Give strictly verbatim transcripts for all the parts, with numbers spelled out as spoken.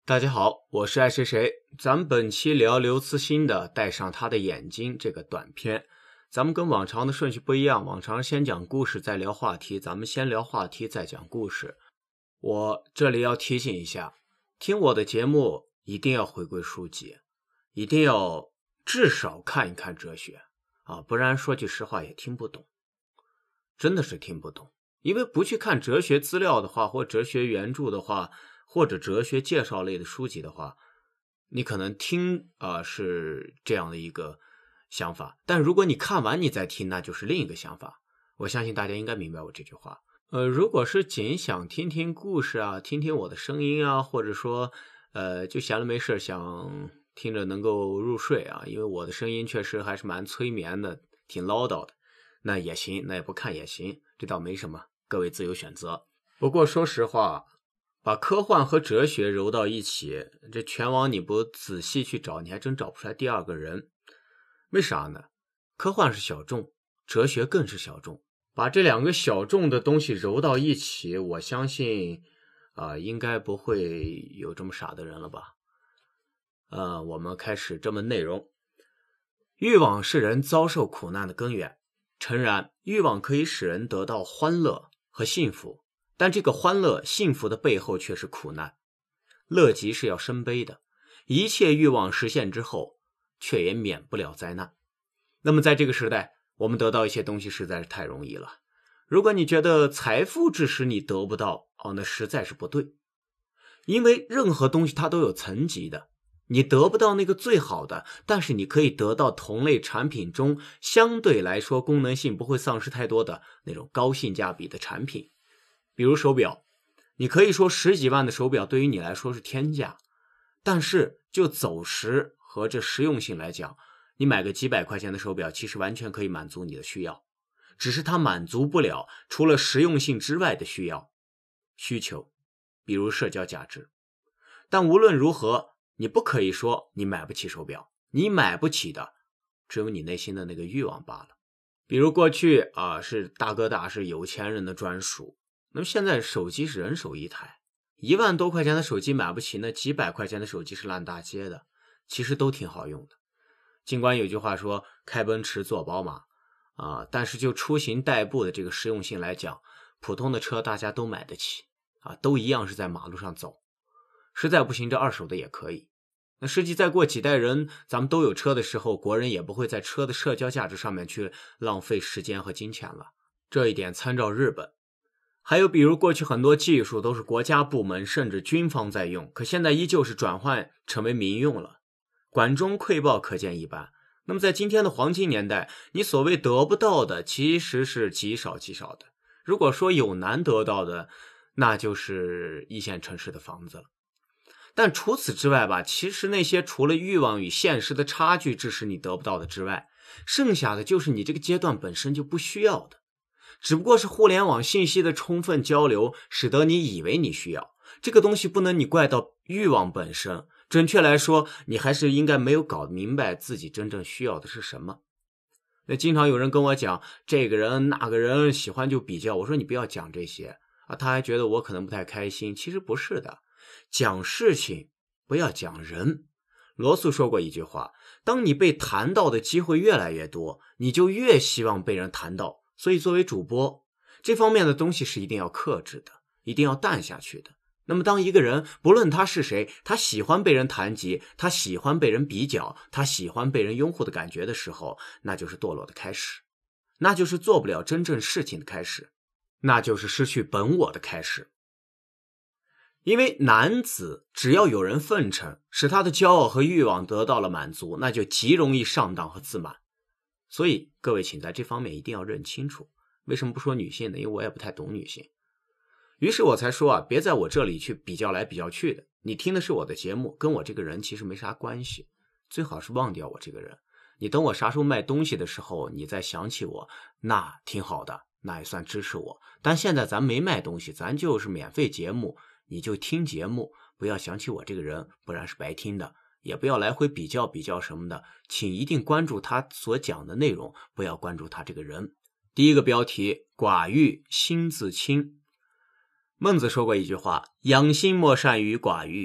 大家好，我是爱谁谁。咱们本期聊刘慈欣的《戴上他的眼睛》这个短片。咱们跟往常的顺序不一样，往常先讲故事再聊话题，咱们先聊话题再讲故事。我这里要提醒一下，听我的节目一定要回归书籍，一定要至少看一看哲学啊，不然说句实话也听不懂，真的是听不懂。因为不去看哲学资料的话，或哲学原著的话，或者哲学介绍类的书籍的话，你可能听啊、呃、是这样的一个想法，但如果你看完你再听，那就是另一个想法。我相信大家应该明白我这句话。呃，如果是仅想听听故事啊，听听我的声音啊，或者说呃就闲了没事想听着能够入睡啊，因为我的声音确实还是蛮催眠的，挺唠叨的，那也行，那也不看也行，这倒没什么，各位自由选择。不过说实话，把科幻和哲学揉到一起，这全网你不仔细去找，你还真找不出来第二个人。为啥呢？科幻是小众，哲学更是小众。把这两个小众的东西揉到一起，我相信啊、呃，应该不会有这么傻的人了吧。呃，我们开始这门内容。欲望是人遭受苦难的根源。诚然，欲望可以使人得到欢乐和幸福，但这个欢乐幸福的背后却是苦难。乐极是要生悲的，一切欲望实现之后却也免不了灾难。那么在这个时代，我们得到一些东西实在是太容易了。如果你觉得财富致使你得不到，哦，那实在是不对。因为任何东西它都有层级的，你得不到那个最好的，但是你可以得到同类产品中相对来说功能性不会丧失太多的那种高性价比的产品。比如手表，你可以说十几万的手表对于你来说是天价，但是就走时和这实用性来讲，你买个几百块钱的手表其实完全可以满足你的需要，只是它满足不了除了实用性之外的需要需求，比如社交价值。但无论如何，你不可以说你买不起手表，你买不起的只有你内心的那个欲望罢了。比如过去啊，是大哥大，是有钱人的专属，那么现在手机是人手一台，一万多块钱的手机买不起，那几百块钱的手机是烂大街的，其实都挺好用的。尽管有句话说开奔驰坐宝马啊，但是就出行代步的这个实用性来讲，普通的车大家都买得起啊，都一样是在马路上走，实在不行这二手的也可以。那实际再过几代人咱们都有车的时候，国人也不会在车的社交价值上面去浪费时间和金钱了，这一点参照日本。还有比如过去很多技术都是国家部门甚至军方在用，可现在依旧是转换成为民用了，管中窥豹可见一斑。那么在今天的黄金年代，你所谓得不到的其实是极少极少的，如果说有难得到的，那就是一线城市的房子了。但除此之外吧，其实那些除了欲望与现实的差距致使你得不到的之外，剩下的就是你这个阶段本身就不需要的，只不过是互联网信息的充分交流使得你以为你需要。这个东西不能你怪到欲望本身，准确来说你还是应该没有搞明白自己真正需要的是什么。那经常有人跟我讲这个人那个人喜欢就比较，我说你不要讲这些啊，他还觉得我可能不太开心。其实不是的，讲事情不要讲人。罗素说过一句话，当你被谈到的机会越来越多，你就越希望被人谈到。所以作为主播，这方面的东西是一定要克制的，一定要淡下去的。那么当一个人不论他是谁，他喜欢被人谈及，他喜欢被人比较，他喜欢被人拥护的感觉的时候，那就是堕落的开始，那就是做不了真正事情的开始，那就是失去本我的开始。因为男子只要有人奉承，使他的骄傲和欲望得到了满足，那就极容易上当和自满。所以各位请在这方面一定要认清楚。为什么不说女性呢？因为我也不太懂女性。于是我才说啊，别在我这里去比较来比较去的，你听的是我的节目，跟我这个人其实没啥关系，最好是忘掉我这个人。你等我啥时候卖东西的时候，你再想起我，那挺好的，那也算支持我。但现在咱没卖东西，咱就是免费节目，你就听节目，不要想起我这个人，不然是白听的。也不要来回比较比较什么的，请一定关注他所讲的内容，不要关注他这个人。第一个标题，寡欲心自清。孟子说过一句话，养心莫善于寡欲，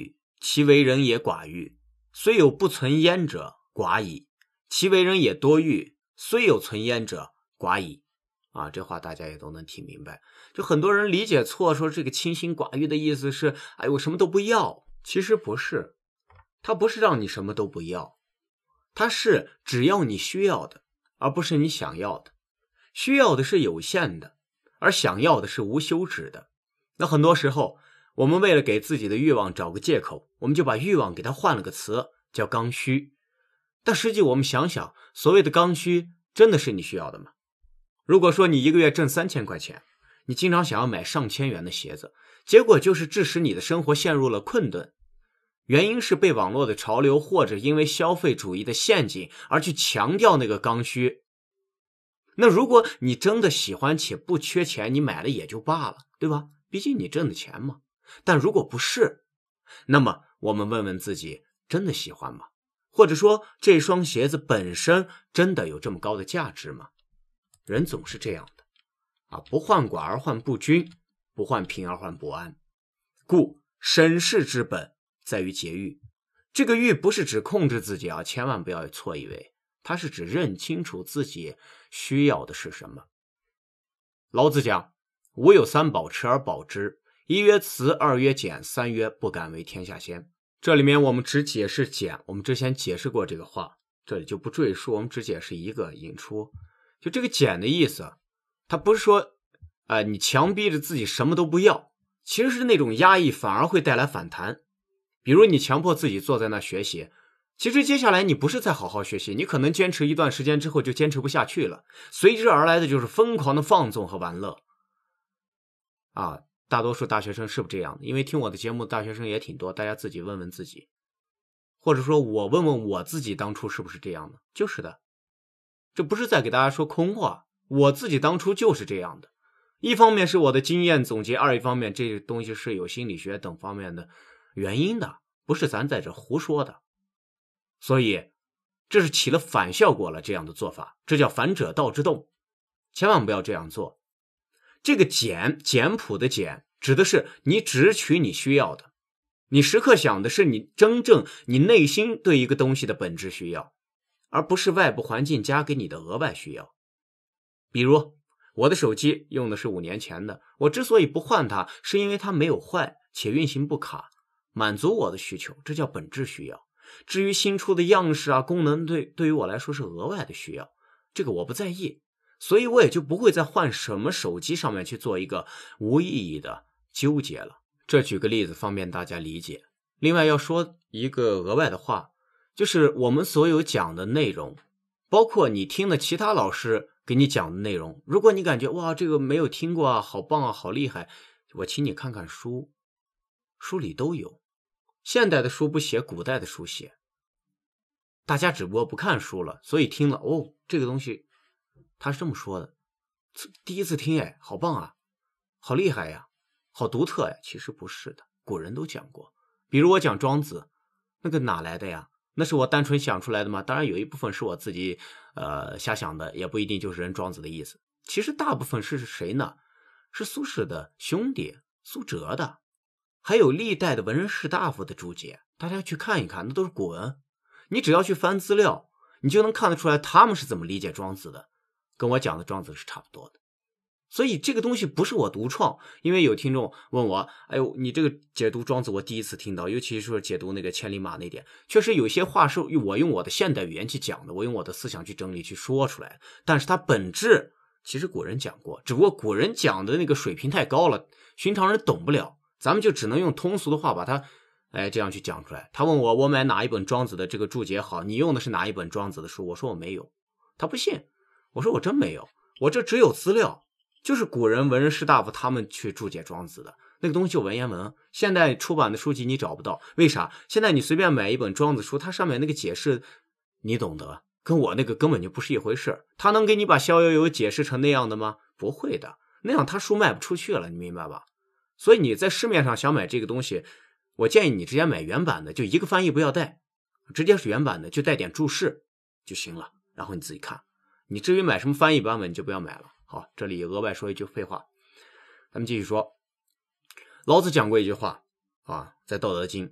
其为人也寡欲，虽有不存焉者，寡矣；其为人也多欲，虽有存焉者，寡矣。啊，这话大家也都能听明白。就很多人理解错，说这个清心寡欲的意思是，哎，我什么都不要。其实不是，它不是让你什么都不要，它是只要你需要的，而不是你想要的。需要的是有限的，而想要的是无休止的。那很多时候，我们为了给自己的欲望找个借口，我们就把欲望给它换了个词，叫刚需。但实际我们想想，所谓的刚需，真的是你需要的吗？如果说你一个月挣三千块钱，你经常想要买上千元的鞋子，结果就是致使你的生活陷入了困顿。原因是被网络的潮流或者因为消费主义的陷阱而去强调那个刚需。那如果你真的喜欢且不缺钱，你买了也就罢了，对吧？毕竟你挣的钱嘛。但如果不是，那么我们问问自己，真的喜欢吗？或者说这双鞋子本身真的有这么高的价值吗？人总是这样的啊，不患寡而患不均，不患贫而患不安。故审视之本在于节欲。这个欲不是指控制自己啊，千万不要错以为，它是指认清楚自己需要的是什么。老子讲，吾有三宝，持而保之。一曰慈，二曰俭，三曰不敢为天下先。这里面我们只解释俭，我们之前解释过这个话，这里就不赘述，我们只解释一个引出。就这个俭的意思，它不是说呃，你强逼着自己什么都不要，其实是那种压抑反而会带来反弹。比如你强迫自己坐在那学习，其实接下来你不是在好好学习，你可能坚持一段时间之后就坚持不下去了，随之而来的就是疯狂的放纵和玩乐。啊，大多数大学生是不是这样的？因为听我的节目大学生也挺多，大家自己问问自己，或者说我问问我自己当初是不是这样的？就是的，这不是在给大家说空话，我自己当初就是这样的。一方面是我的经验总结，二一方面这个东西是有心理学等方面的原因的，不是咱在这胡说的。所以这是起了反效果了，这样的做法，这叫反者道之动，千万不要这样做。这个简简朴的简指的是你只取你需要的，你时刻想的是你真正你内心对一个东西的本质需要，而不是外部环境加给你的额外需要。比如我的手机用的是五年前的，我之所以不换它，是因为它没有坏且运行不卡，满足我的需求，这叫本质需要。至于新出的样式啊功能，对对于我来说是额外的需要，这个我不在意，所以我也就不会在换什么手机上面去做一个无意义的纠结了。这举个例子方便大家理解。另外要说一个额外的话，就是我们所有讲的内容，包括你听的其他老师给你讲的内容，如果你感觉哇这个没有听过啊，好棒啊，好厉害，我请你看看书，书里都有。现代的书不写，古代的书写，大家只不过不看书了，所以听了哦，这个东西他是这么说的，第一次听哎，好棒啊，好厉害呀，好独特呀。其实不是的，古人都讲过。比如我讲庄子，那个哪来的呀？那是我单纯想出来的吗？当然有一部分是我自己呃瞎想的，也不一定就是人庄子的意思。其实大部分是谁呢？是苏轼的兄弟苏辙的，还有历代的文人士大夫的注解，大家去看一看，那都是古文。你只要去翻资料，你就能看得出来他们是怎么理解庄子的，跟我讲的庄子是差不多的。所以这个东西不是我独创，因为有听众问我，哎呦，你这个解读庄子我第一次听到，尤其是解读那个千里马那点，确实有些话是我用我的现代语言去讲的，我用我的思想去整理去说出来，但是它本质其实古人讲过，只不过古人讲的那个水平太高了，寻常人懂不了，咱们就只能用通俗的话把它哎这样去讲出来。他问我我买哪一本庄子的这个注解好，你用的是哪一本庄子的书？我说我没有，他不信，我说我真没有，我这只有资料，就是古人文人士大夫他们去注解庄子的那个东西，就文言文，现代出版的书籍你找不到。为啥？现在你随便买一本庄子书，它上面那个解释你懂得，跟我那个根本就不是一回事。他能给你把逍遥游解释成那样的吗？不会的，那样他书卖不出去了，你明白吧？所以你在市面上想买这个东西，我建议你直接买原版的，就一个翻译不要带，直接是原版的，就带点注释就行了，然后你自己看。你至于买什么翻译版本你就不要买了。好，这里额外说一句废话，咱们继续说。老子讲过一句话啊，在道德经，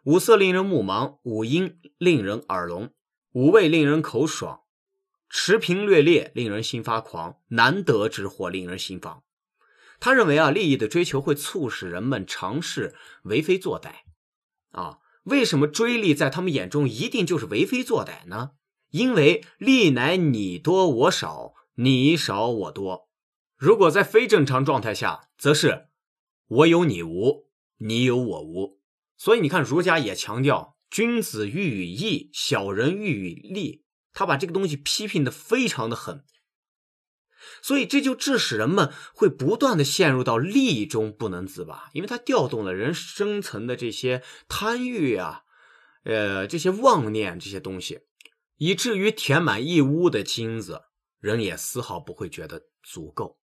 五色令人目盲，五音令人耳聋，五味令人口爽，持平略劣令人心发狂，难得之货令人心防。他认为啊，利益的追求会促使人们尝试为非作歹啊。为什么追利在他们眼中一定就是为非作歹呢？因为利乃你多我少，你少我多。如果在非正常状态下，则是我有你无，你有我无。所以你看，儒家也强调君子喻于义，小人喻于利，他把这个东西批评的非常的狠。所以这就致使人们会不断的陷入到利益中不能自拔，因为它调动了人深层的这些贪欲啊，呃，这些妄念这些东西，以至于填满一屋的金子，人也丝毫不会觉得足够。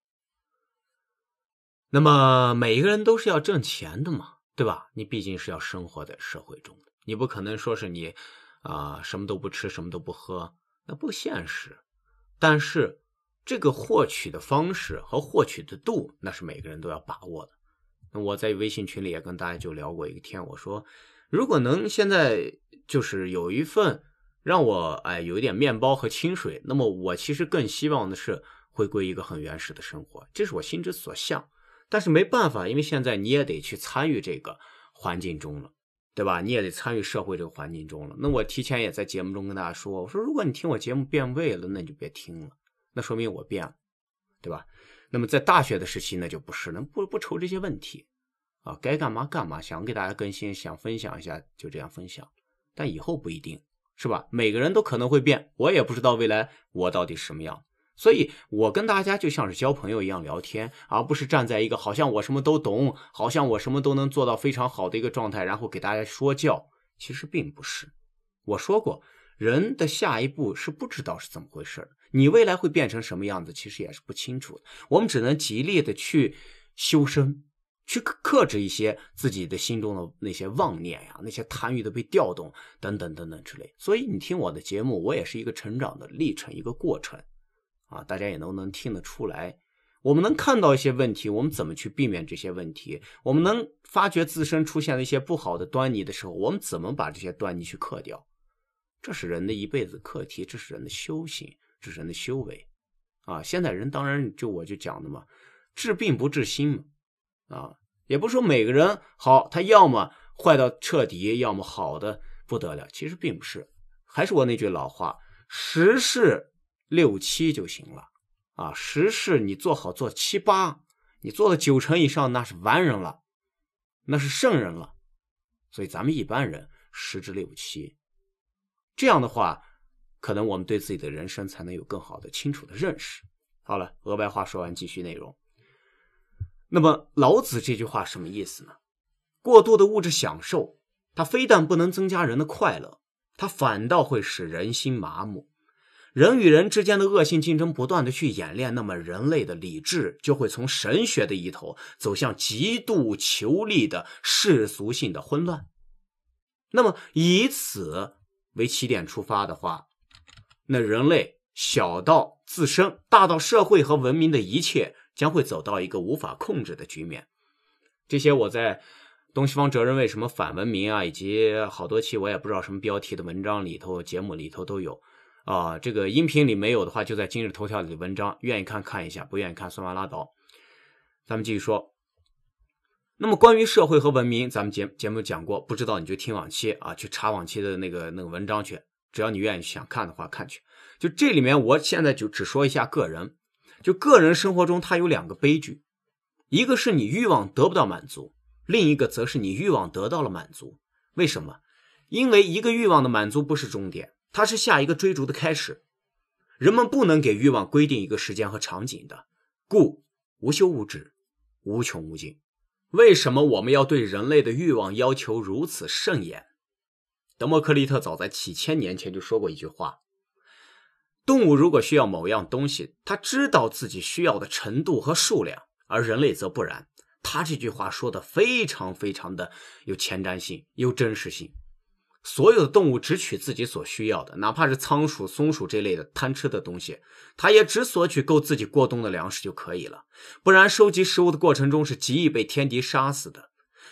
那么每一个人都是要挣钱的嘛，对吧？你毕竟是要生活在社会中的，你不可能说是你啊、呃、什么都不吃什么都不喝，那不现实。但是这个获取的方式和获取的度，那是每个人都要把握的。那我在微信群里也跟大家就聊过一个天，我说如果能现在就是有一份让我哎有一点面包和清水，那么我其实更希望的是回归一个很原始的生活，这是我心之所向。但是没办法，因为现在你也得去参与这个环境中了，对吧？你也得参与社会这个环境中了。那我提前也在节目中跟大家说，我说如果你听我节目变味了，那你就别听了，那说明我变了，对吧？那么在大学的时期那就不是了，不不愁这些问题啊，该干嘛干嘛，想给大家更新想分享一下就这样分享。但以后不一定，是吧？每个人都可能会变，我也不知道未来我到底是什么样。所以我跟大家就像是交朋友一样聊天，而不是站在一个好像我什么都懂，好像我什么都能做到非常好的一个状态，然后给大家说教。其实并不是。我说过，人的下一步是不知道是怎么回事的，你未来会变成什么样子其实也是不清楚的。我们只能极力的去修身，去克制一些自己的心中的那些妄念呀，那些贪欲的被调动等等等等之类。所以你听我的节目，我也是一个成长的历程，一个过程啊，大家也都能听得出来，我们能看到一些问题，我们怎么去避免这些问题，我们能发觉自身出现了一些不好的端倪的时候，我们怎么把这些端倪去克掉，这是人的一辈子课题，这是人的修行，这是人的修为啊。现在人当然就我就讲的嘛，治病不治心嘛，啊，也不是说每个人好，他要么坏到彻底，要么好的不得了，其实并不是。还是我那句老话，十事六七就行了啊，十事你做好做七八，你做了九成以上，那是完人了，那是圣人了。所以咱们一般人十至六七，这样的话，可能我们对自己的人生才能有更好的清楚的认识。好了，额外话说完，继续内容。那么老子这句话什么意思呢？过度的物质享受，它非但不能增加人的快乐，它反倒会使人心麻木。人与人之间的恶性竞争不断的去演练，那么人类的理智就会从神学的一头走向极度求利的世俗性的混乱。那么以此为起点出发的话，那人类小到自身，大到社会和文明的一切将会走到一个无法控制的局面。这些我在东西方哲人为什么反文明啊，以及好多期我也不知道什么标题的文章里头节目里头都有啊，这个音频里没有的话就在今日头条里的文章，愿意看看一下，不愿意看算完拉倒。咱们继续说，那么关于社会和文明，咱们节节目讲过，不知道你就听往期啊，去查往期的那个那个文章去，只要你愿意想看的话看去。就这里面我现在就只说一下个人，就个人生活中它有两个悲剧，一个是你欲望得不到满足，另一个则是你欲望得到了满足。为什么？因为一个欲望的满足不是终点，它是下一个追逐的开始。人们不能给欲望规定一个时间和场景的，故无休无止，无穷无尽。为什么我们要对人类的欲望要求如此甚严？德谟克利特早在几千年前就说过一句话，动物如果需要某样东西，它知道自己需要的程度和数量，而人类则不然。他这句话说的非常非常的有前瞻性，有真实性。所有的动物只取自己所需要的，哪怕是仓鼠、松鼠这类的贪吃的东西，它也只索取够自己过冬的粮食就可以了，不然收集食物的过程中是极易被天敌杀死的。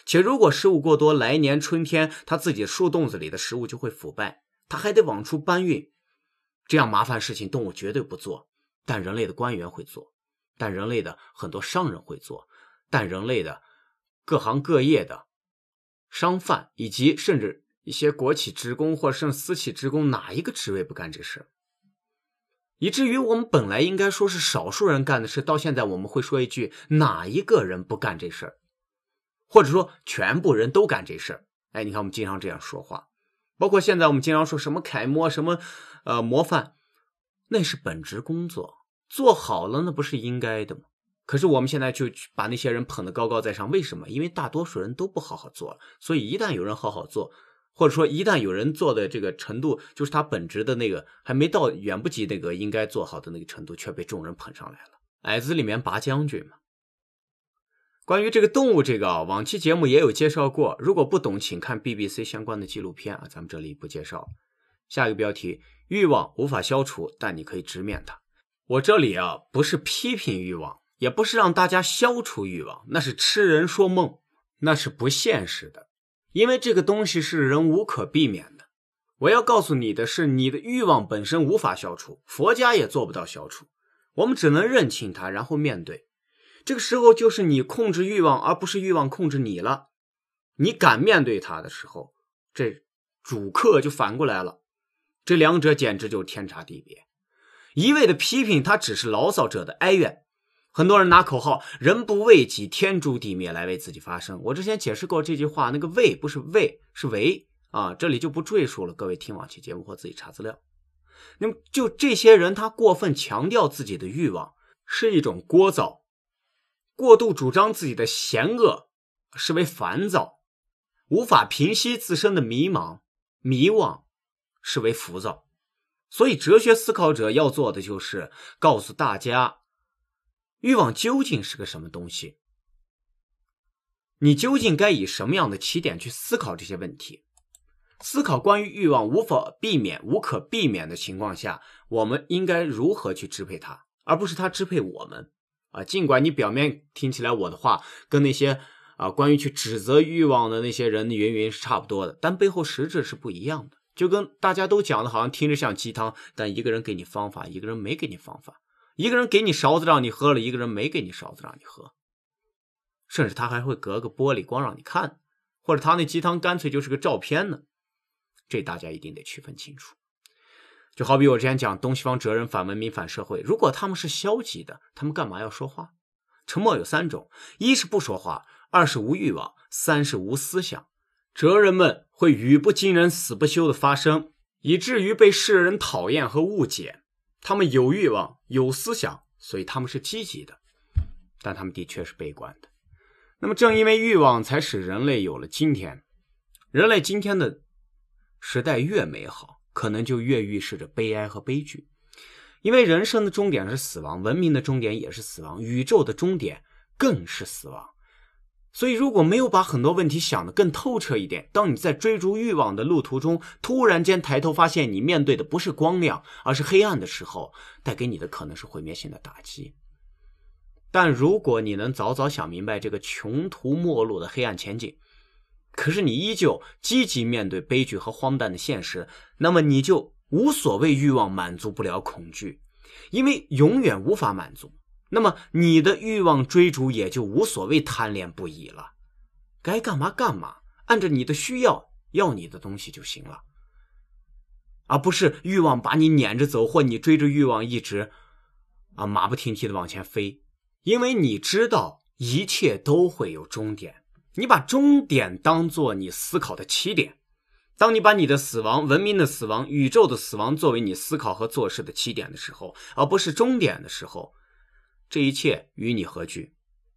且如果食物过多，来年春天他自己树洞子里的食物就会腐败，他还得往出搬运。这样麻烦事情动物绝对不做，但人类的官员会做，但人类的很多商人会做，但人类的各行各业的商贩以及甚至一些国企职工或甚至私企职工，哪一个职位不干这事？以至于我们本来应该说是少数人干的事，到现在我们会说一句哪一个人不干这事，或者说全部人都干这事。哎，你看我们经常这样说话，包括现在我们经常说什么楷模什么呃模范，那是本职工作，做好了那不是应该的吗？可是我们现在就把那些人捧得高高在上，为什么？因为大多数人都不好好做了，所以一旦有人好好做，或者说一旦有人做的这个程度就是他本职的那个还没到，远不及那个应该做好的那个程度，却被众人捧上来了。矮子里面拔将军嘛。关于这个动物这个啊，往期节目也有介绍过，如果不懂请看 B B C 相关的纪录片啊，咱们这里不介绍。下一个标题，欲望无法消除，但你可以直面它。我这里啊不是批评欲望，也不是让大家消除欲望，那是痴人说梦，那是不现实的，因为这个东西是人无可避免的。我要告诉你的是，你的欲望本身无法消除，佛家也做不到消除，我们只能认清它，然后面对。这个时候就是你控制欲望，而不是欲望控制你了。你敢面对它的时候，这主客就反过来了，这两者简直就是天差地别。一味的批评，它只是牢骚者的哀怨。很多人拿口号人不为己，天诛地灭来为自己发声。我之前解释过这句话，那个为不是为，是为啊，这里就不赘述了，各位听往期节目或自己查资料。那么就这些人，他过分强调自己的欲望，是一种聒噪；过度主张自己的嫌恶，是为烦躁；无法平息自身的迷茫、迷惘，是为浮躁。所以哲学思考者要做的就是告诉大家，欲望究竟是个什么东西，你究竟该以什么样的起点去思考这些问题。思考关于欲望无法避免、无可避免的情况下，我们应该如何去支配它，而不是它支配我们啊。尽管你表面听起来我的话跟那些啊关于去指责欲望的那些人云云是差不多的，但背后实质是不一样的。就跟大家都讲的好像听着像鸡汤，但一个人给你方法，一个人没给你方法，一个人给你勺子让你喝了，一个人没给你勺子让你喝，甚至他还会隔个玻璃光让你看，或者他那鸡汤干脆就是个照片呢。这大家一定得区分清楚。就好比我之前讲东西方哲人反文明反社会，如果他们是消极的，他们干嘛要说话？沉默有三种，一是不说话，二是无欲望，三是无思想。哲人们会语不惊人死不休的发声，以至于被世人讨厌和误解。他们有欲望有思想，所以他们是积极的，但他们的确是悲观的。那么正因为欲望才使人类有了今天，人类今天的时代越美好，可能就越预示着悲哀和悲剧。因为人生的终点是死亡，文明的终点也是死亡，宇宙的终点更是死亡。所以如果没有把很多问题想得更透彻一点，当你在追逐欲望的路途中，突然间抬头发现你面对的不是光亮，而是黑暗的时候，带给你的可能是毁灭性的打击。但如果你能早早想明白这个穷途末路的黑暗前景，可是你依旧积极面对悲剧和荒诞的现实，那么你就无所谓欲望满足不了恐惧，因为永远无法满足。那么你的欲望追逐也就无所谓贪恋不已了，该干嘛干嘛，按照你的需要要你的东西就行了，而不是欲望把你撵着走，或你追着欲望一直啊马不停蹄的往前飞。因为你知道一切都会有终点，你把终点当作你思考的起点。当你把你的死亡、文明的死亡、宇宙的死亡作为你思考和做事的起点的时候，而不是终点的时候，这一切与你何惧？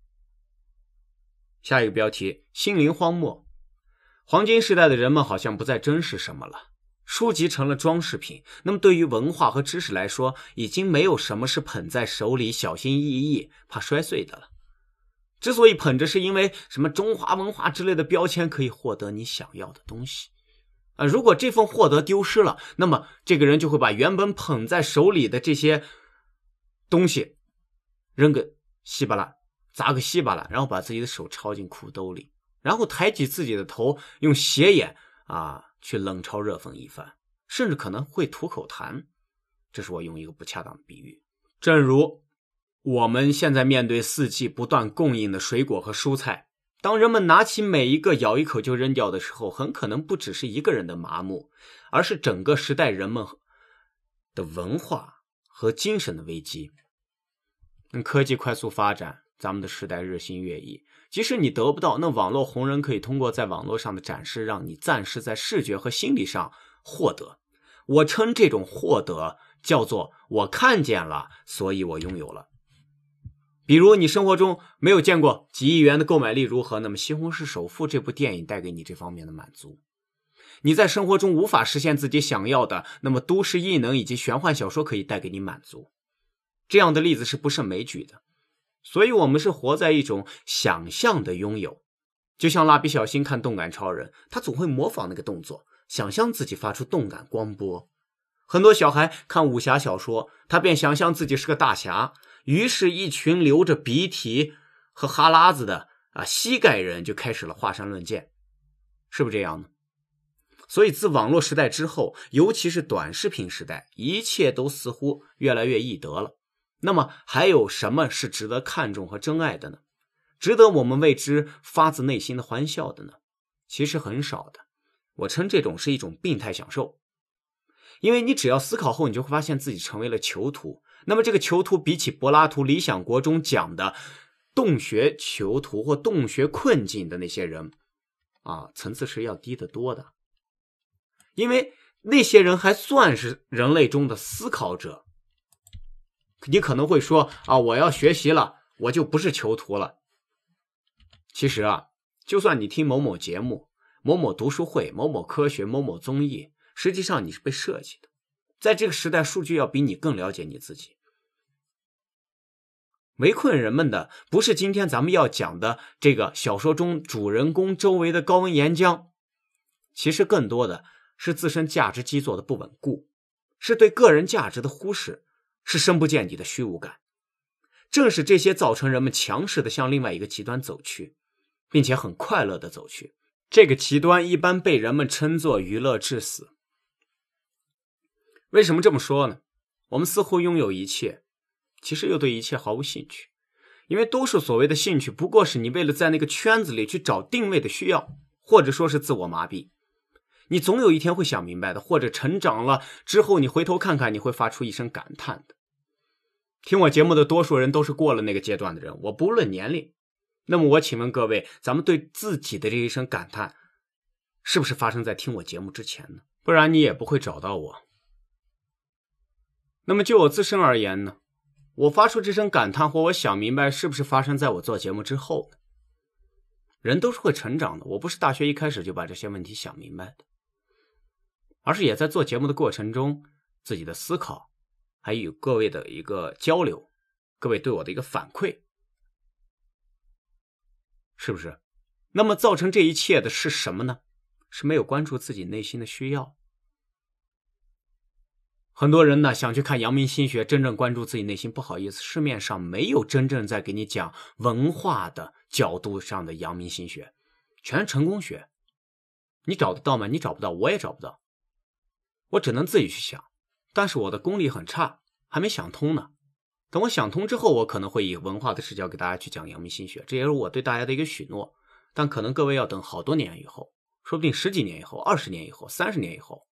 下一个标题，心灵荒漠。黄金时代的人们好像不再珍视什么了，书籍成了装饰品。那么对于文化和知识来说，已经没有什么是捧在手里小心翼翼怕摔碎的了。之所以捧着，是因为什么中华文化之类的标签可以获得你想要的东西啊。如果这份获得丢失了，那么这个人就会把原本捧在手里的这些东西扔个稀巴烂，砸个稀巴烂，然后把自己的手抄进裤兜里然后抬起自己的头，用斜眼啊去冷嘲热讽一番，甚至可能会吐口痰。这是我用一个不恰当的比喻。正如我们现在面对四季不断供应的水果和蔬菜，当人们拿起每一个咬一口就扔掉的时候，很可能不只是一个人的麻木，而是整个时代人们的文化和精神的危机。科技快速发展，咱们的时代日新月异，即使你得不到，那网络红人可以通过在网络上的展示，让你暂时在视觉和心理上获得。我称这种获得叫做我看见了，所以我拥有了。比如你生活中没有见过几亿元的购买力如何，那么《西红柿首富》这部电影带给你这方面的满足。你在生活中无法实现自己想要的，那么都市异能以及玄幻小说可以带给你满足。这样的例子是不胜枚举的。所以我们是活在一种想象的拥有。就像蜡笔小新看动感超人，他总会模仿那个动作，想象自己发出动感光波。很多小孩看武侠小说，他便想象自己是个大侠，于是一群流着鼻涕和哈喇子的啊膝盖人就开始了华山论剑，是不是这样呢？所以自网络时代之后，尤其是短视频时代，一切都似乎越来越易得了。那么还有什么是值得看重和珍爱的呢？值得我们为之发自内心的欢笑的呢？其实很少的。我称这种是一种病态享受。因为你只要思考后，你就会发现自己成为了囚徒。那么这个囚徒比起柏拉图《理想国》中讲的洞穴囚徒或洞穴困境的那些人啊，层次是要低得多的。因为那些人还算是人类中的思考者。你可能会说啊，我要学习了，我就不是囚徒了。其实啊，就算你听某某节目、某某读书会、某某科学、某某综艺，实际上你是被设计的。在这个时代，数据要比你更了解你自己。围困人们的不是今天咱们要讲的这个小说中主人公周围的高温岩浆，其实更多的是自身价值基座的不稳固，是对个人价值的忽视，是深不见底的虚无感。正是这些造成人们强势的向另外一个极端走去，并且很快乐的走去。这个极端一般被人们称作娱乐至死。为什么这么说呢？我们似乎拥有一切，其实又对一切毫无兴趣。因为多数所谓的兴趣，不过是你为了在那个圈子里去找定位的需要，或者说是自我麻痹。你总有一天会想明白的，或者成长了之后你回头看看，你会发出一声感叹的。听我节目的多数人都是过了那个阶段的人，我不论年龄。那么我请问各位，咱们对自己的这一声感叹，是不是发生在听我节目之前呢？不然你也不会找到我。那么就我自身而言呢，我发出这声感叹或我想明白，是不是发生在我做节目之后呢？人都是会成长的，我不是大学一开始就把这些问题想明白的，而是也在做节目的过程中，自己的思考，还有各位的一个交流，各位对我的一个反馈，是不是？那么造成这一切的是什么呢？是没有关注自己内心的需要。很多人呢想去看阳明心学，真正关注自己内心，不好意思，市面上没有真正在给你讲文化的角度上的阳明心学，全是成功学。你找得到吗？你找不到，我也找不到，我只能自己去想。但是我的功力很差，还没想通呢。等我想通之后，我可能会以文化的视角给大家去讲阳明心学，这也是我对大家的一个许诺。但可能各位要等好多年以后，说不定十几年以后、二十年以后、三十年以后，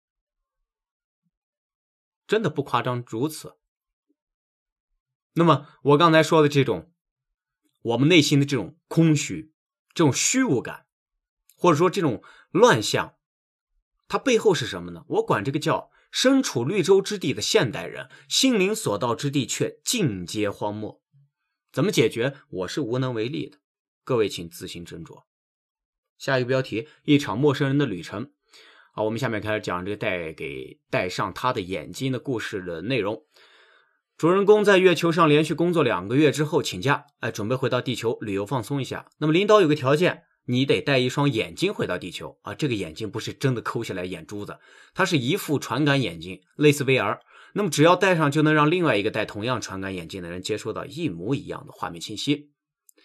真的不夸张如此。那么我刚才说的这种我们内心的这种空虚，这种虚无感，或者说这种乱象，它背后是什么呢？我管这个叫身处绿洲之地的现代人，心灵所到之地却尽皆荒漠。怎么解决？我是无能为力的，各位请自行斟酌。下一个标题，一场陌生人的旅程。好，我们下面开始讲这个带给戴上他的眼睛的故事的内容。主人公在月球上连续工作两个月之后请假，哎，准备回到地球旅游放松一下。那么领导有个条件，你得带一双眼睛回到地球啊！这个眼睛不是真的抠下来眼珠子，它是一副传感眼镜，类似 V R。那么只要戴上，就能让另外一个戴同样传感眼镜的人接收到一模一样的画面信息。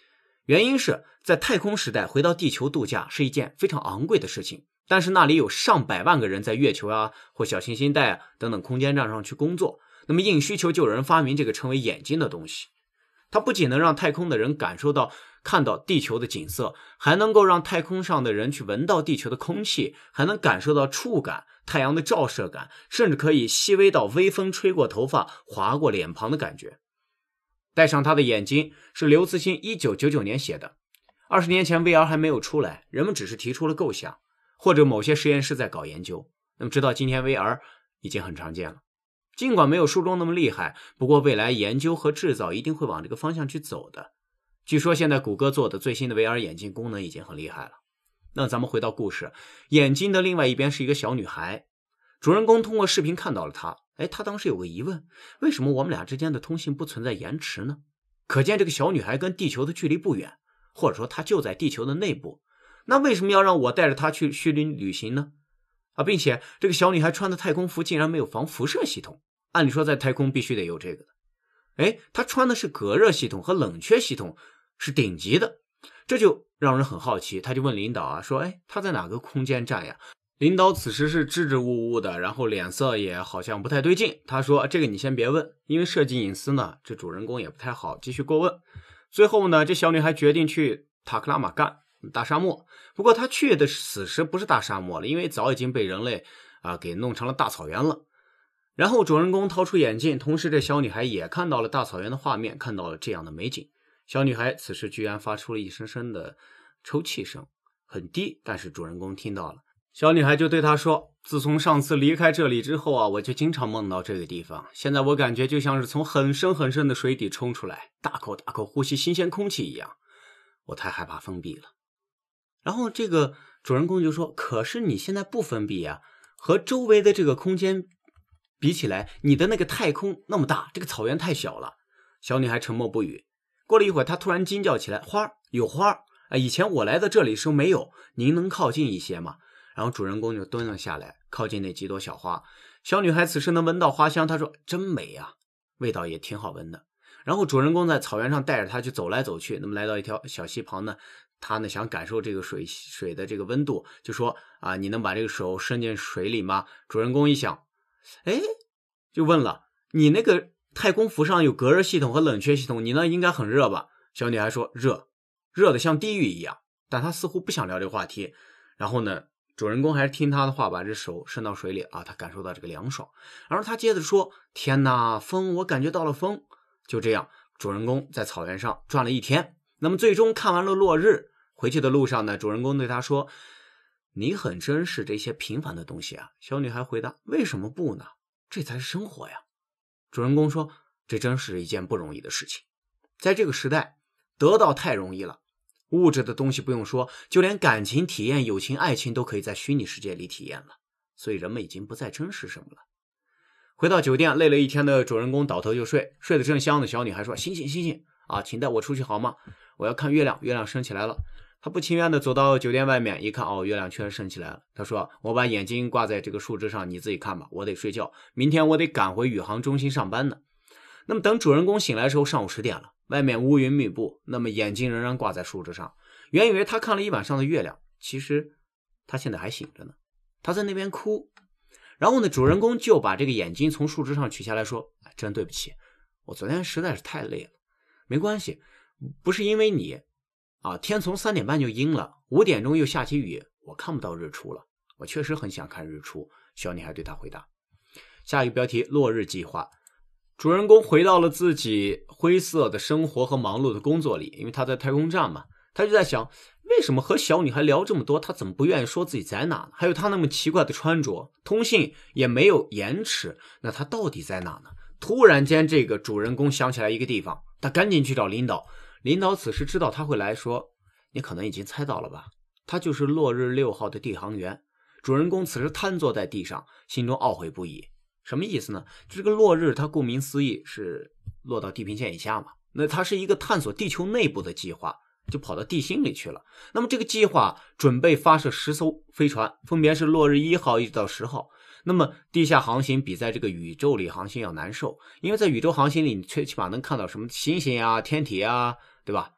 原因是在太空时代回到地球度假是一件非常昂贵的事情，但是那里有上百万个人在月球啊或小行星带啊等等空间站上去工作，那么应需求就有人发明这个称为眼睛的东西。它不仅能让太空的人感受到看到地球的景色，还能够让太空上的人去闻到地球的空气，还能感受到触感、太阳的照射感，甚至可以细微到微风吹过头发划过脸庞的感觉。戴上他的眼睛是刘慈欣一九九九年写的。二十年前 V R 还没有出来，人们只是提出了构想，或者某些实验室在搞研究。那么直到今天 V R 已经很常见了。尽管没有书中那么厉害，不过未来研究和制造一定会往这个方向去走的。据说现在谷歌做的最新的 V R 眼镜功能已经很厉害了。那咱们回到故事，眼睛的另外一边是一个小女孩，主人公通过视频看到了她。哎，她当时有个疑问，为什么我们俩之间的通信不存在延迟呢？可见这个小女孩跟地球的距离不远，或者说她就在地球的内部。那为什么要让我带着她去虚拟旅行呢？啊，并且这个小女孩穿的太空服竟然没有防辐射系统，按理说在太空必须得有这个的。哎，她穿的是隔热系统和冷却系统，是顶级的，这就让人很好奇。他就问领导啊，说哎，她在哪个空间站呀？领导此时是支支吾吾的，然后脸色也好像不太对劲。他说这个你先别问，因为涉及隐私呢，这主人公也不太好继续过问。最后呢，这小女孩决定去塔克拉玛干大沙漠，不过她去的此时不是大沙漠了，因为早已经被人类啊给弄成了大草原了。然后主人公掏出眼镜，同时这小女孩也看到了大草原的画面，看到了这样的美景。小女孩此时居然发出了一声声的抽泣声，很低，但是主人公听到了。小女孩就对他说，自从上次离开这里之后啊，我就经常梦到这个地方，现在我感觉就像是从很深很深的水底冲出来，大口大口呼吸新鲜空气一样，我太害怕封闭了。然后这个主人公就说，可是你现在不封闭啊，和周围的这个空间比起来，你的那个太空那么大，这个草原太小了。小女孩沉默不语。过了一会儿，她突然惊叫起来，花有花啊！以前我来到这里的时候没有，您能靠近一些吗？然后主人公就蹲了下来，靠近那几朵小花。小女孩此时能闻到花香，她说真美啊，味道也挺好闻的。然后主人公在草原上带着她去走来走去，那么来到一条小溪旁呢，他呢想感受这个水水的这个温度，就说啊，你能把这个手伸进水里吗？主人公一想，哎，就问了，你那个太空服上有隔热系统和冷却系统，你那应该很热吧？小女孩说热，热的像地狱一样，但她似乎不想聊这个话题。然后呢，主人公还是听她的话，把这手伸到水里啊，他感受到这个凉爽。然后他接着说，天哪，风，我感觉到了风。就这样，主人公在草原上转了一天，那么最终看完了落日。回去的路上呢，主人公对他说，你很珍视这些平凡的东西啊。小女孩回答，为什么不呢？这才是生活呀。主人公说，这真是一件不容易的事情。在这个时代，得到太容易了，物质的东西不用说，就连感情体验、友情、爱情都可以在虚拟世界里体验了，所以人们已经不再珍视什么了。回到酒店，累了一天的主人公倒头就睡，睡得正香的小女孩说，醒醒醒醒啊，请带我出去好吗？我要看月亮，月亮升起来了。他不情愿地走到酒店外面，一看，哦，月亮确实升起来了。他说，我把眼睛挂在这个树枝上，你自己看吧，我得睡觉，明天我得赶回宇航中心上班呢。那么等主人公醒来的时候，上午十点了，外面乌云密布，那么眼睛仍然挂在树枝上。原以为他看了一晚上的月亮，其实他现在还醒着呢，他在那边哭。然后呢，主人公就把这个眼睛从树枝上取下来说，真对不起，我昨天实在是太累了，没关系，不是因为你啊，天从三点半就阴了，五点钟又下起雨，我看不到日出了，我确实很想看日出。小女孩对他回答。下一个标题，落日计划。主人公回到了自己灰色的生活和忙碌的工作里，因为他在太空站嘛，他就在想，为什么和小女孩聊这么多，他怎么不愿意说自己在哪呢？还有他那么奇怪的穿着，通信也没有延迟，那他到底在哪呢？突然间，这个主人公想起来一个地方，他赶紧去找领导。领导此时知道他会来，说，你可能已经猜到了吧，他就是落日六号的地航员。主人公此时瘫坐在地上，心中懊悔不已。什么意思呢？这个落日它顾名思义是落到地平线以下嘛，那它是一个探索地球内部的计划，就跑到地心里去了。那么这个计划准备发射十艘飞船，分别是落日一号一直到十号。那么地下航行比在这个宇宙里航行要难受，因为在宇宙航行里你最起码能看到什么星星啊、天体啊，对吧？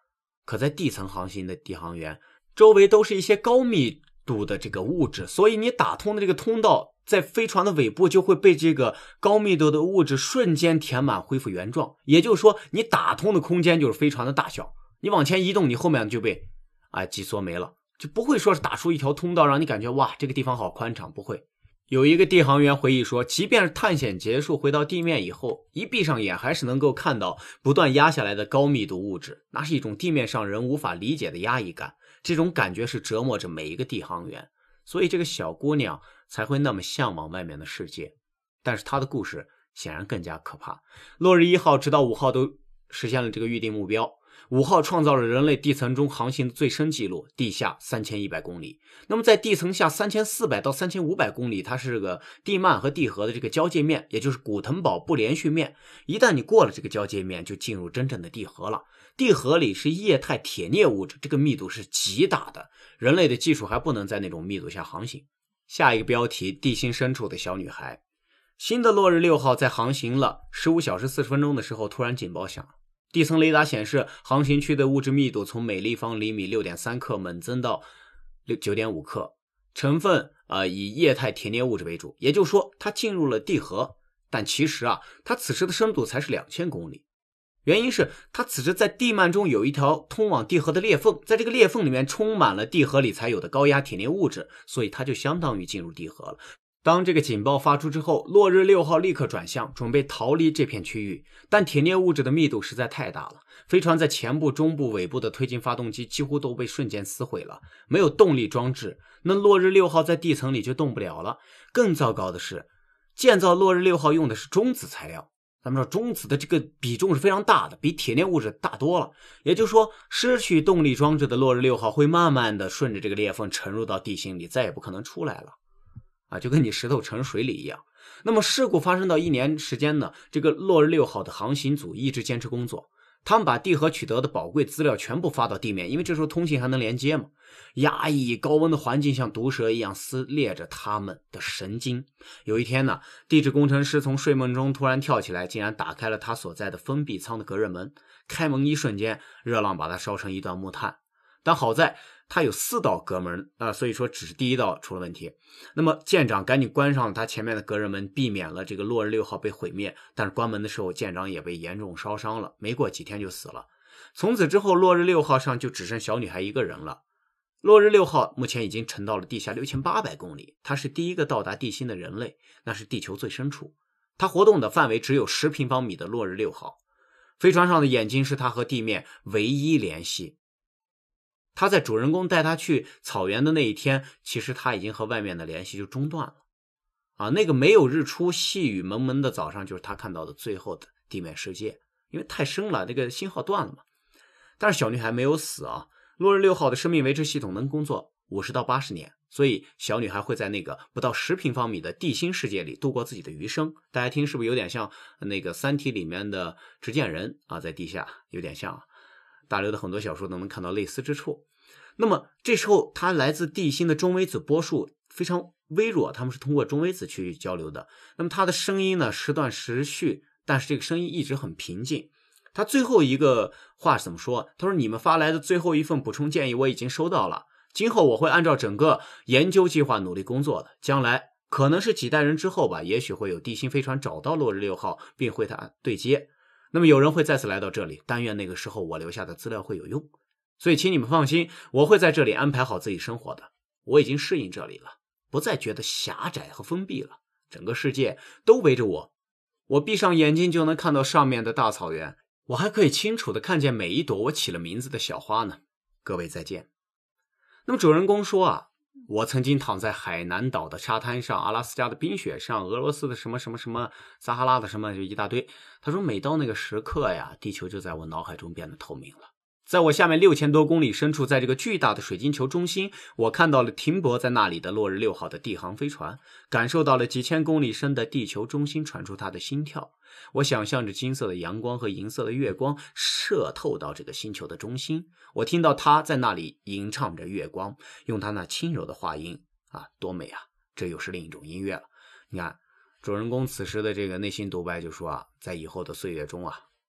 可在地层航行的地航员，周围都是一些高密度的这个物质，所以你打通的这个通道，在飞船的尾部就会被这个高密度的物质瞬间填满，恢复原状。也就是说，你打通的空间就是飞船的大小，你往前移动，你后面就被啊挤缩没了，就不会说是打出一条通道让你感觉哇这个地方好宽敞，不会。有一个地航员回忆说，即便是探险结束回到地面以后，一闭上眼还是能够看到不断压下来的高密度物质，那是一种地面上人无法理解的压抑感，这种感觉是折磨着每一个地航员，所以这个小姑娘才会那么向往外面的世界。但是她的故事显然更加可怕。落日一号直到五号都实现了这个预定目标，五号创造了人类地层中航行的最深纪录，地下三千一百公里。那么在地层下三千四百到三千五百公里，它是个地幔和地核的这个交界面，也就是古腾堡不连续面。一旦你过了这个交界面，就进入真正的地核了。地核里是液态铁镍物质，这个密度是极大的，人类的技术还不能在那种密度下航行。下一个标题，地心深处的小女孩。新的落日六号在航行了十五小时四十分钟的时候，突然警报响了。地层雷达显示，航行区的物质密度从每立方厘米 六点三 克猛增到 九点五 克，成分呃以液态铁镍物质为主，也就是说它进入了地核。但其实啊，它此时的深度才是两千公里。原因是它此时在地幔中有一条通往地核的裂缝，在这个裂缝里面充满了地核里才有的高压铁镍物质，所以它就相当于进入地核了。当这个警报发出之后，落日六号立刻转向，准备逃离这片区域，但铁镍物质的密度实在太大了，飞船在前部、中部、尾部的推进发动机几乎都被瞬间撕毁了，没有动力装置，那落日六号在地层里就动不了了。更糟糕的是，建造落日六号用的是中子材料，咱们说中子的这个比重是非常大的，比铁镍物质大多了。也就是说，失去动力装置的落日六号会慢慢的顺着这个裂缝沉入到地心里，再也不可能出来了。啊，就跟你石头沉水里一样。那么事故发生到一年时间呢，这个落日六号的航行组一直坚持工作，他们把地核取得的宝贵资料全部发到地面，因为这时候通信还能连接嘛。压抑高温的环境像毒蛇一样撕裂着他们的神经。有一天呢，地质工程师从睡梦中突然跳起来，竟然打开了他所在的封闭舱的隔热门，开门一瞬间，热浪把它烧成一段木炭。但好在它有四道隔门啊、呃，所以说只是第一道出了问题。那么舰长赶紧关上了他前面的隔热门，避免了这个落日六号被毁灭。但是关门的时候，舰长也被严重烧伤了，没过几天就死了。从此之后，落日六号上就只剩小女孩一个人了。落日六号目前已经沉到了地下六千八百公里，它是第一个到达地心的人类，那是地球最深处。它活动的范围只有十平方米的落日六号，飞船上的眼睛是它和地面唯一联系。他在主人公带他去草原的那一天，其实他已经和外面的联系就中断了啊。那个没有日出、细雨蒙蒙的早上，就是他看到的最后的地面世界，因为太深了，这个信号断了嘛。但是小女孩没有死啊。落日六号的生命维持系统能工作五十到八十年，所以小女孩会在那个不到十平方米的地心世界里度过自己的余生。大家听是不是有点像那个三体里面的执剑人啊，在地下有点像啊。大刘的很多小说都能看到类似之处。那么这时候它来自地心的中微子波束非常微弱，他们是通过中微子去交流的。那么它的声音呢时断时续，但是这个声音一直很平静。他最后一个话是怎么说？他说，你们发来的最后一份补充建议我已经收到了，今后我会按照整个研究计划努力工作的，将来可能是几代人之后吧，也许会有地心飞船找到落日六号并会它对接，那么有人会再次来到这里，但愿那个时候我留下的资料会有用。所以请你们放心，我会在这里安排好自己生活的。我已经适应这里了，不再觉得狭窄和封闭了，整个世界都围着我，我闭上眼睛就能看到上面的大草原，我还可以清楚地看见每一朵我起了名字的小花呢。各位再见。那么主人公说啊，我曾经躺在海南岛的沙滩上，阿拉斯加的冰雪上，俄罗斯的什么什么什么，撒哈拉的什么，就一大堆。他说每到那个时刻呀，地球就在我脑海中变得透明了。在我下面六千多公里深处，在这个巨大的水晶球中心，我看到了停泊在那里的落日六号的地航飞船，感受到了几千公里深的地球中心传出它的心跳。我想象着金色的阳光和银色的月光射透到这个星球的中心，我听到它在那里吟唱着月光，用它那轻柔的话音啊，多美啊！这又是另一种音乐了。你看主人公此时的这个内心独白就说啊，在以后的岁月中啊，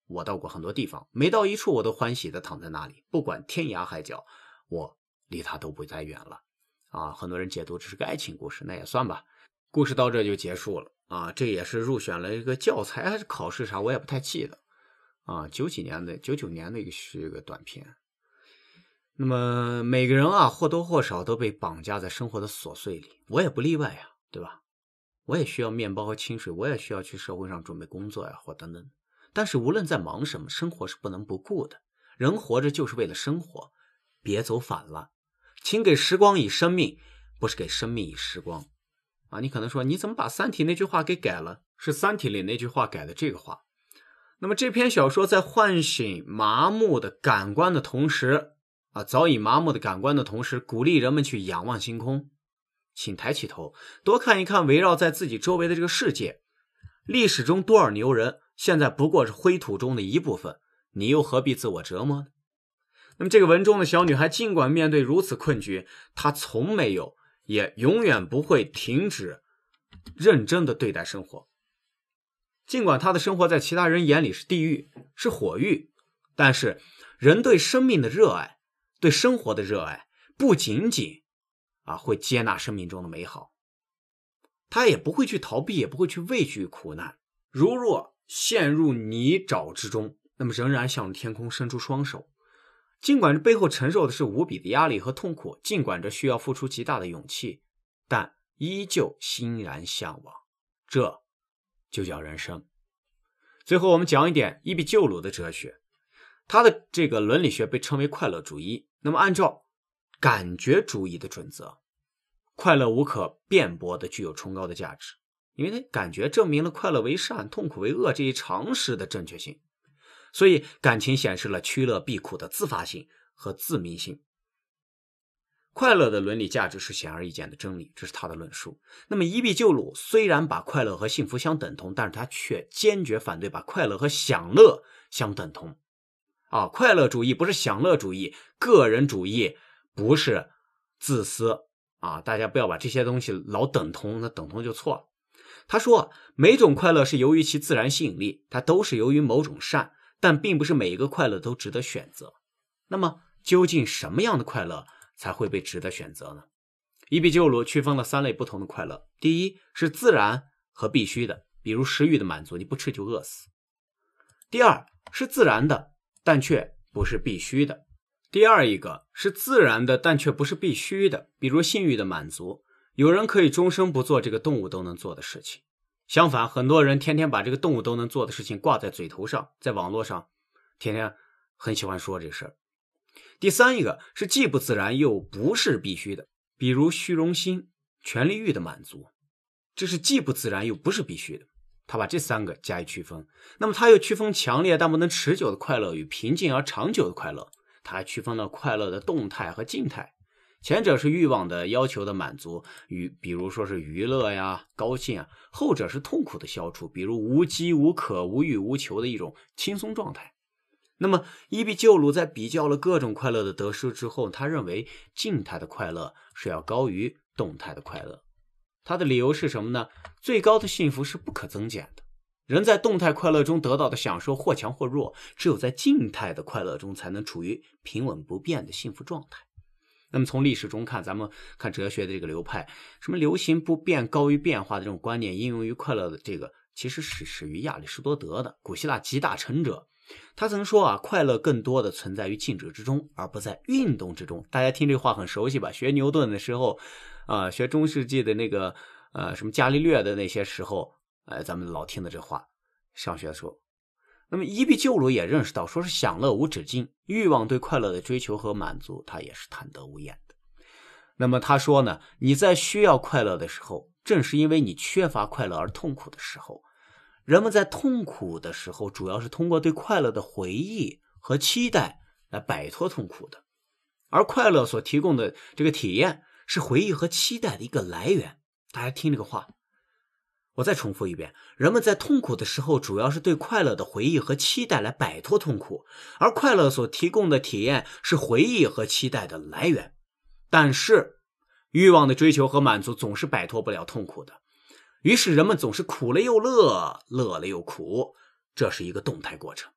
我到过很多地方，每到一处我都欢喜的躺在那里，不管天涯海角，我离他都不再远了。啊，很多人解读这是个爱情故事，那也算吧。故事到这就结束了啊，这也是入选了一个教材还是考试啥，我也不太记得啊。九几年的九九年的一个是一个短片。那么每个人啊，或多或少都被绑架在生活的琐碎里，我也不例外呀，对吧？我也需要面包和清水，我也需要去社会上准备工作呀，或等等。但是无论在忙什么，生活是不能不顾的。人活着就是为了生活，别走反了。请给时光以生命，不是给生命以时光。啊，你可能说你怎么把三体那句话给改了？是三体里那句话改的这个话。那么这篇小说在唤醒麻木的感官的同时啊，早已麻木的感官的同时，鼓励人们去仰望星空。请抬起头，多看一看围绕在自己周围的这个世界。历史中多少牛人，现在不过是灰土中的一部分，你又何必自我折磨呢？那么这个文中的小女孩，尽管面对如此困局，她从没有也永远不会停止认真的对待生活。尽管她的生活在其他人眼里是地狱，是火狱，但是人对生命的热爱，对生活的热爱，不仅仅啊会接纳生命中的美好，他也不会去逃避，也不会去畏惧苦难。如若陷入泥沼之中，那么仍然向着天空伸出双手。尽管这背后承受的是无比的压力和痛苦，尽管这需要付出极大的勇气，但依旧欣然向往，这就叫人生。最后我们讲一点伊壁鸠鲁的哲学，他的这个伦理学被称为快乐主义。那么按照感觉主义的准则，快乐无可辩驳的具有崇高的价值，因为它感觉证明了快乐为善，痛苦为恶这一常识的正确性。所以感情显示了趋乐避苦的自发性和自明性。快乐的伦理价值是显而易见的真理，这是他的论述。那么伊壁鸠鲁虽然把快乐和幸福相等同，但是他却坚决反对把快乐和享乐相等同。啊，快乐主义不是享乐主义，个人主义不是自私啊，大家不要把这些东西老等同，那等同就错了。他说每种快乐是由于其自然吸引力，它都是由于某种善，但并不是每一个快乐都值得选择。那么究竟什么样的快乐才会被值得选择呢？伊壁鸠鲁区分了三类不同的快乐。第一是自然和必须的，比如食欲的满足，你不吃就饿死。第二是自然的，但却不是必须的。第二一个是自然的，但却不是必须的，比如性欲的满足，有人可以终生不做这个动物都能做的事情。相反，很多人天天把这个动物都能做的事情挂在嘴头上，在网络上天天很喜欢说这事儿。第三一个是既不自然又不是必须的，比如虚荣心、权力欲的满足，这是既不自然又不是必须的。他把这三个加以区分。那么他又区分强烈但不能持久的快乐与平静而长久的快乐。他还区分了快乐的动态和静态，前者是欲望的要求的满足，与比如说是娱乐呀、高兴啊；后者是痛苦的消除，比如无饥无渴、无欲无求的一种轻松状态。那么伊壁鸠鲁在比较了各种快乐的得失之后，他认为静态的快乐是要高于动态的快乐。他的理由是什么呢？最高的幸福是不可增减的。人在动态快乐中得到的享受或强或弱，只有在静态的快乐中才能处于平稳不变的幸福状态。那么从历史中看，咱们看哲学的这个流派，什么流行不变高于变化的这种观念应用于快乐的这个，其实是始于亚里士多德的，古希腊集大成者。他曾说啊，快乐更多的存在于静止之中，而不在运动之中。大家听这话很熟悉吧？学牛顿的时候啊、呃，学中世纪的那个呃什么伽利略的那些时候，呃，咱们老听的这话，上学的时候。那么伊壁鸠鲁也认识到，说是享乐无止境，欲望对快乐的追求和满足，他也是贪得无厌的。那么他说呢，你在需要快乐的时候，正是因为你缺乏快乐而痛苦的时候。人们在痛苦的时候，主要是通过对快乐的回忆和期待来摆脱痛苦的，而快乐所提供的这个体验是回忆和期待的一个来源。大家听这个话，我再重复一遍，人们在痛苦的时候主要是对快乐的回忆和期待来摆脱痛苦，而快乐所提供的体验是回忆和期待的来源。但是欲望的追求和满足总是摆脱不了痛苦的，于是人们总是苦了又乐，乐了又苦，这是一个动态过程。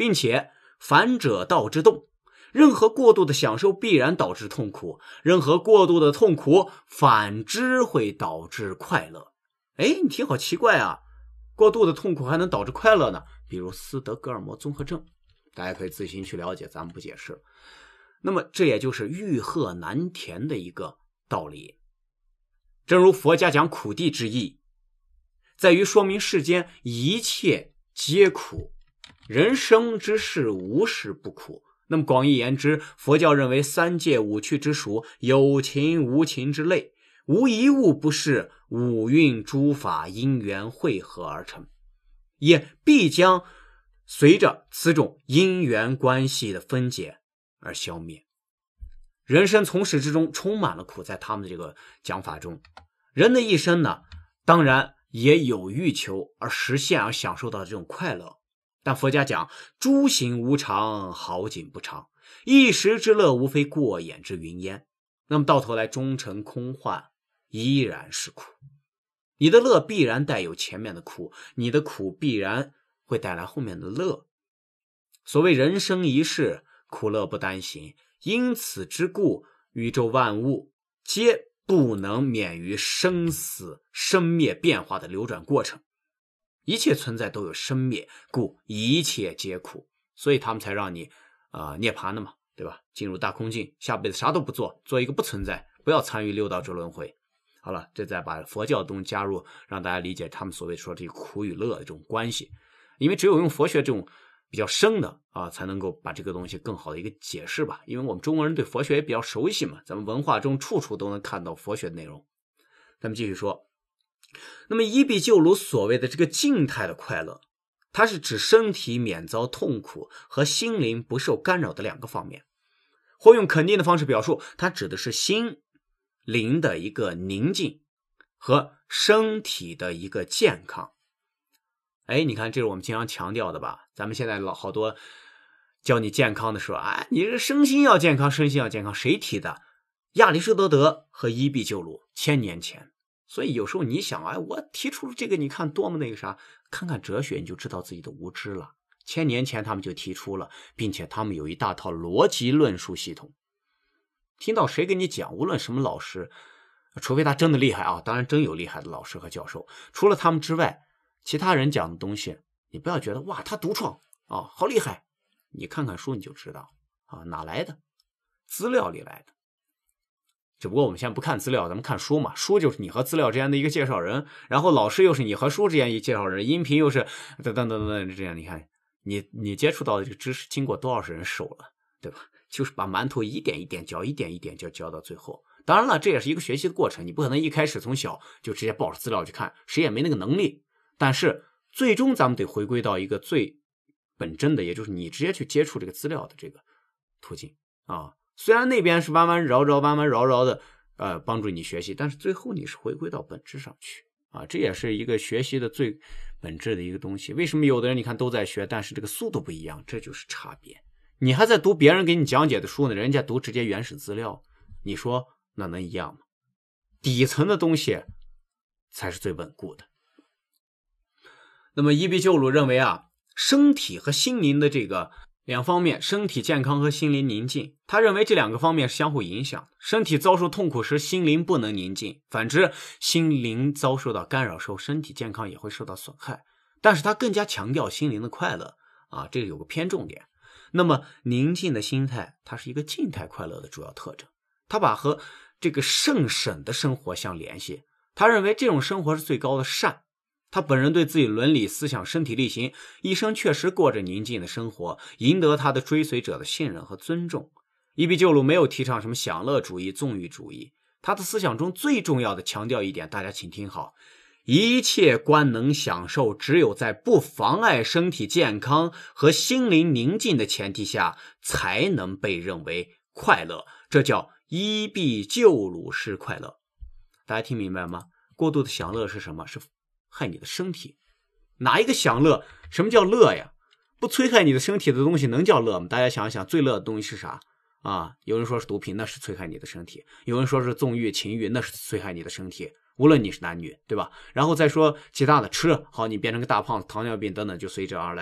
并且反者道之动，任何过度的享受必然导致痛苦，任何过度的痛苦反之会导致快乐。哎，你听好奇怪啊，过度的痛苦还能导致快乐呢？比如斯德哥尔摩综合症，大家可以自行去了解，咱们不解释了。那么这也就是欲壑难填的一个道理。正如佛家讲苦地之意，在于说明世间一切皆苦，人生之事无事不苦。那么广义言之，佛教认为三界五趣之属，有情无情之类，无一物不是五蕴诸法因缘汇合而成，也必将随着此种因缘关系的分解而消灭。人生从始至终充满了苦，在他们的这个讲法中，人的一生呢，当然也有欲求而实现而享受到的这种快乐。但佛家讲诸行无常，好景不长，一时之乐无非过眼之云烟。那么到头来终成空幻，依然是苦。你的乐必然带有前面的苦，你的苦必然会带来后面的乐。所谓人生一世，苦乐不单行，因此之故，宇宙万物皆不能免于生死生灭变化的流转过程。一切存在都有生灭，故一切皆苦，所以他们才让你呃涅槃的嘛，对吧？进入大空境，下辈子啥都不做，做一个不存在，不要参与六道之轮回。好了，这再把佛教的东西加入，让大家理解他们所谓说这个苦与乐的这种关系。因为只有用佛学这种比较深的啊，才能够把这个东西更好的一个解释吧。因为我们中国人对佛学也比较熟悉嘛，咱们文化中处处都能看到佛学的内容。咱们继续说，那么伊壁鸠鲁所谓的这个静态的快乐，它是指身体免遭痛苦和心灵不受干扰的两个方面。或用肯定的方式表述，它指的是心灵的一个宁静和身体的一个健康。哎，你看这是我们经常强调的吧，咱们现在老好多教你健康的时候，哎，你这身心要健康，身心要健康，谁提的？亚里士多德和伊壁鸠鲁，千年前。所以有时候你想，哎，我提出了这个，你看多么那个啥，看看哲学你就知道自己的无知了。千年前他们就提出了，并且他们有一大套逻辑论述系统。听到谁给你讲，无论什么老师，除非他真的厉害啊，当然真有厉害的老师和教授，除了他们之外，其他人讲的东西，你不要觉得哇他独创啊，好厉害，你看看书你就知道啊，哪来的？资料里来的。只不过我们现在不看资料，咱们看书嘛，书就是你和资料之间的一个介绍人，然后老师又是你和书之间一介绍人，音频又是等等等等这样，你看你你接触到的这个知识经过多少人手了，对吧？就是把馒头一点一点嚼，一点一点就嚼到最后。当然了，这也是一个学习的过程，你不可能一开始从小就直接抱着资料去看，谁也没那个能力。但是最终咱们得回归到一个最本真的，也就是你直接去接触这个资料的这个途径啊。虽然那边是弯弯绕绕弯弯绕绕的呃帮助你学习，但是最后你是回归到本质上去啊，这也是一个学习的最本质的一个东西。为什么有的人你看都在学，但是这个速度不一样，这就是差别。你还在读别人给你讲解的书呢，人家读直接原始资料，你说那能一样吗？底层的东西才是最稳固的。那么伊壁鸠鲁认为啊，身体和心灵的这个两方面，身体健康和心灵宁静，他认为这两个方面是相互影响。身体遭受痛苦时，心灵不能宁静，反之心灵遭受到干扰时候，身体健康也会受到损害。但是他更加强调心灵的快乐啊，这个有个偏重点。那么宁静的心态，它是一个静态快乐的主要特征，他把和这个圣审的生活相联系，他认为这种生活是最高的善。他本人对自己伦理思想身体力行，一生确实过着宁静的生活，赢得他的追随者的信任和尊重。伊壁鸠鲁没有提倡什么享乐主义、纵欲主义，他的思想中最重要的强调一点，大家请听好，一切官能享受只有在不妨碍身体健康和心灵宁静的前提下才能被认为快乐，这叫伊壁鸠鲁式快乐。大家听明白吗？过度的享乐是什么？是害你的身体。哪一个享乐？什么叫乐呀？不摧害你的身体的东西能叫乐吗？大家想想，最乐的东西是啥啊？有人说是毒品，那是摧害你的身体；有人说是纵欲情欲，那是摧害你的身体。无论你是男女，对吧？然后再说其他的，吃好你变成个大胖子，糖尿病等等就随之而来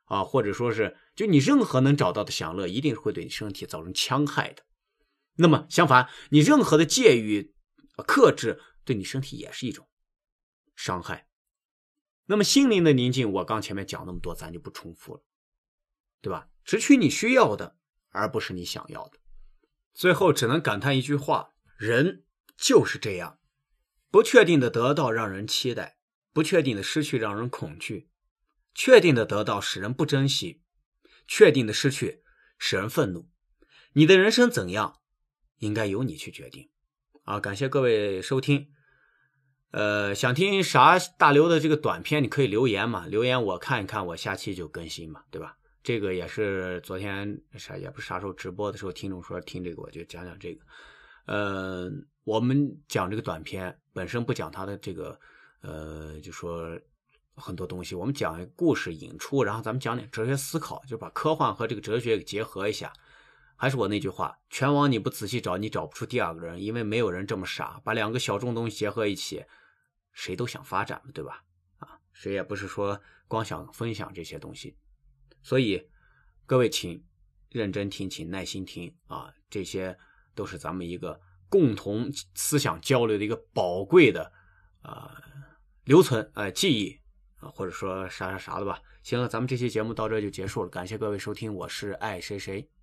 啊，或者说是就你任何能找到的享乐，一定会对你身体造成戕害的。那么相反，你任何的戒欲、克制，对你身体也是一种伤害。那么心灵的宁静，我刚前面讲那么多，咱就不重复了，对吧？只取你需要的，而不是你想要的。最后只能感叹一句话，人就是这样，不确定的得到让人期待，不确定的失去让人恐惧，确定的得到使人不珍惜，确定的失去使人愤怒。你的人生怎样，应该由你去决定。啊，感谢各位收听。呃，想听啥大刘的这个短片，你可以留言嘛，留言我看一看，我下期就更新嘛，对吧？这个也是昨天啥也不是啥时候直播的时候，听众说听这个，我就讲讲这个。呃，我们讲这个短片本身不讲它的这个，呃，就说很多东西，我们讲故事引出，然后咱们讲点哲学思考，就把科幻和这个哲学给结合一下。还是我那句话，全网你不仔细找，你找不出第二个人，因为没有人这么傻，把两个小众东西结合一起，谁都想发展，对吧？啊，谁也不是说光想分享这些东西。所以各位请认真听，请耐心听啊，这些都是咱们一个共同思想交流的一个宝贵的啊、呃、留存啊、呃、记忆啊，或者说啥啥啥的吧。行了，咱们这期节目到这就结束了，感谢各位收听，我是爱谁谁。